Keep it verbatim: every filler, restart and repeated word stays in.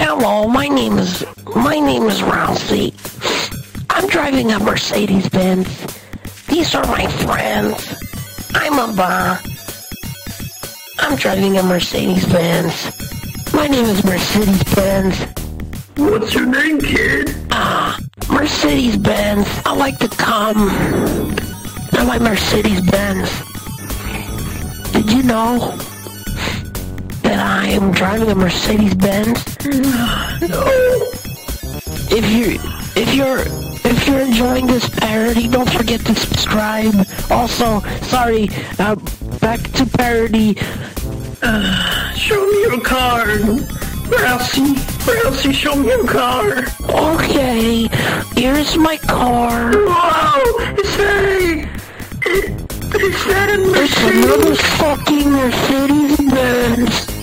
Hello, my name is my name is Rousey. I'm driving a Mercedes-Benz. These are my friends. I'm a bar. I'm driving a Mercedes-Benz. My name is Mercedes-Benz. What's your name, kid? Ah, Mercedes-Benz. I like to come. I like Mercedes-Benz. Did you know that I am driving a Mercedes-Benz? No. If you if you're if you're enjoying this parody, don't forget to subscribe. Also, sorry, uh, back to parody. Uh, show me your card. Rousey, Rousey, show me your car. Okay, here's my car. Wow, is that a... Is that a It's Mercedes? another fucking Mercedes-Benz.